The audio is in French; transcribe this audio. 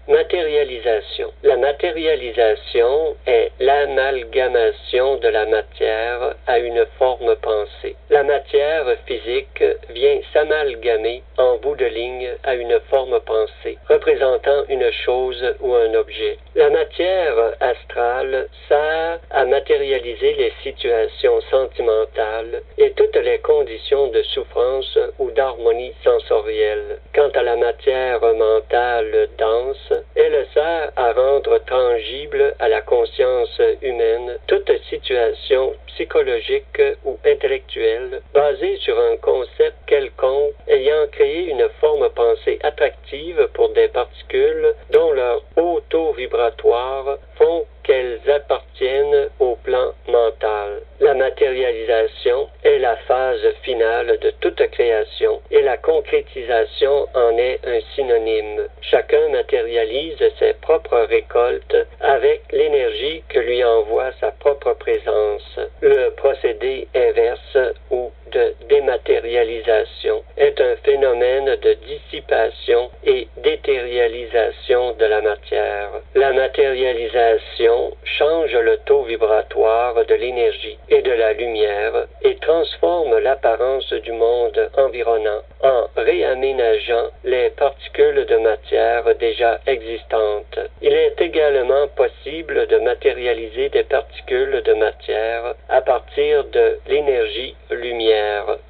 Matérialisation. La matérialisation est l'amalgamation de la matière à une forme pensée. La matière physique vient s'amalgamer en bout de ligne à une forme pensée, représentant une chose ou un objet. La matière astrale sert à matérialiser les situations sentimentales et toutes les conditions de souffrance ou d'harmonie sensorielle. Quant à la matière mentale dense, elle sert à rendre tangible à la conscience humaine toute situation psychologique ou intellectuelle basée sur un concept quelconque ayant créé une forme pensée attractive pour des particules dont leur haut taux vibratoire font qu'elles appartiennent au plan mental. La matérialisation est la phase finale de toute création et la concrétisation en est un synonyme. Chacun matérialise ses propres récoltes avec l'énergie que lui envoie sa propre présence. Le procédé inverse ou de dématérialisation est un phénomène de dissipation et d'éthérialisation de la matière. La matérialisation change le taux vibratoire de l'énergie et de la lumière et transforme l'apparence du monde environnant en réaménageant les particules de matière déjà existantes. Il est également possible de matérialiser des particules de matière à partir de l'énergie lumière.